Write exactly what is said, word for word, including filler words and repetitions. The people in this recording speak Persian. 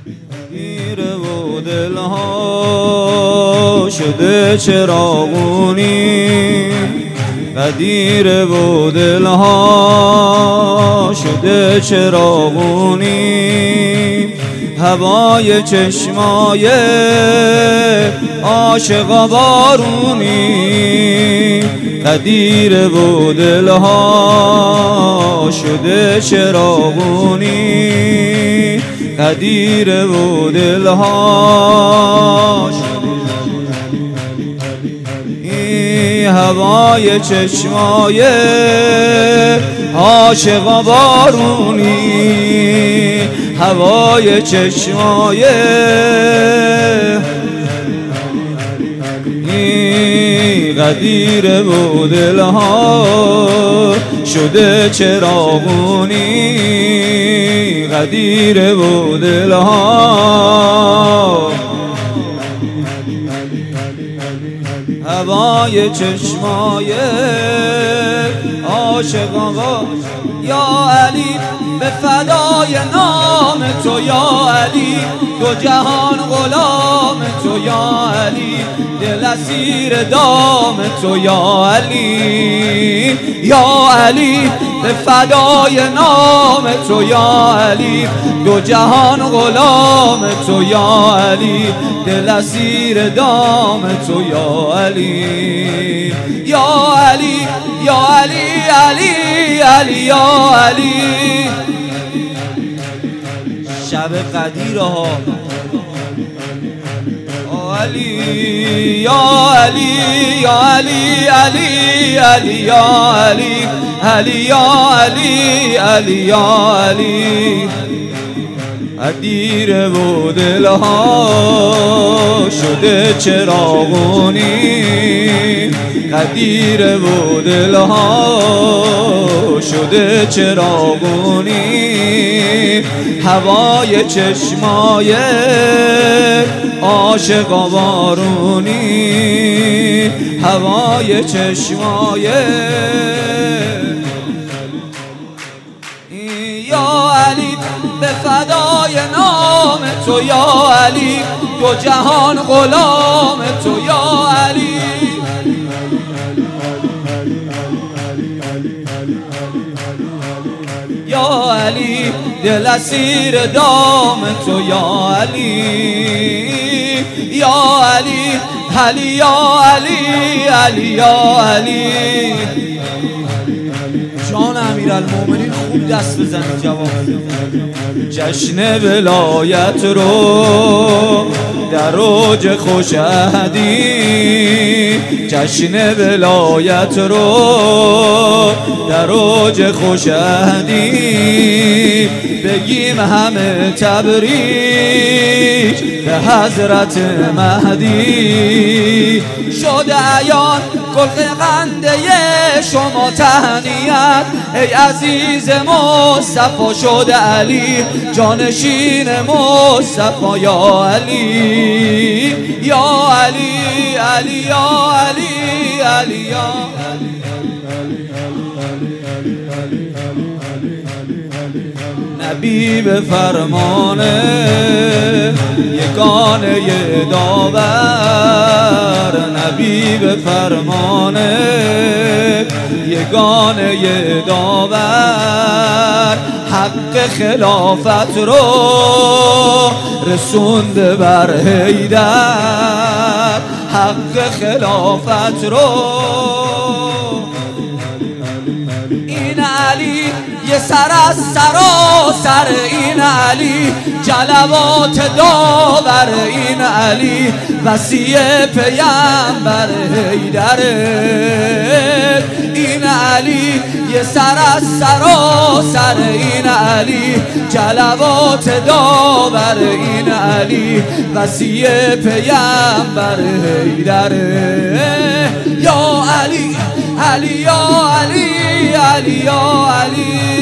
میره و دلها شده چراغونی، قدیره و دلها شده چراغونی، هوای چشمای عاشقا بارونی، قدیره و دلها شده چراغونی، قدیره و دلها این هوای چشمای عاشقا بارونی، هوای چشمای قدیره و دلها شده چراغونی، قدیره و دلها هوای چشمای عاشقان. یا علی به فدای نام تو یا علی، دو جهان غلام تو یا علی، دل اسیر دام تو یا علی. یا علی به فدای نام تو یا علی، دو جهان غلام تو یا علی، دل اسیر دام تو یا علی. یا علی یا علی علی علی یا علی. شب قدیره ها علی یا علی یا علی علی علی یا علی علی یا علی علی یا علی. قدیره و دلها شده چراغونی، قدیره و دلها شده چراغونی، هوای چشمای عاشقا بارونی، هوای چشمای. یا علی به فدای نام تو یا علی، دو جهان غلام تو یا علی. یا علی دل اسیر دام تو یا علی. یا علی علی یا علی علی یا علی. جان امیرالمومنین خوب دست بزنید جواب. جشن ولایت رو در اوج خوشهدی، جشن ولایت رو در اوج خوشهدی، بگیم همه تبریک به حضرت مهدی. شده عیان گل قنده شما تهنیت، ای عزیز مصطفی شده علی جانشین مصطفی یا علی. یا علی علی یا علی علی یا نبی به فرمانه یگانه داور، نبی به فرمانه یگانه داور، حق خلافت رو رسونده بر حیدر، حق خلافت رو. این علی یه سر از سراسر، این علی جلوات داور، این علی وصی پیامبر حیدره. این علی یه سر از سراسر، این علی جلوات داور، این علی وصی پیامبر حیدره. یا علی علی یا علی علی یا علی.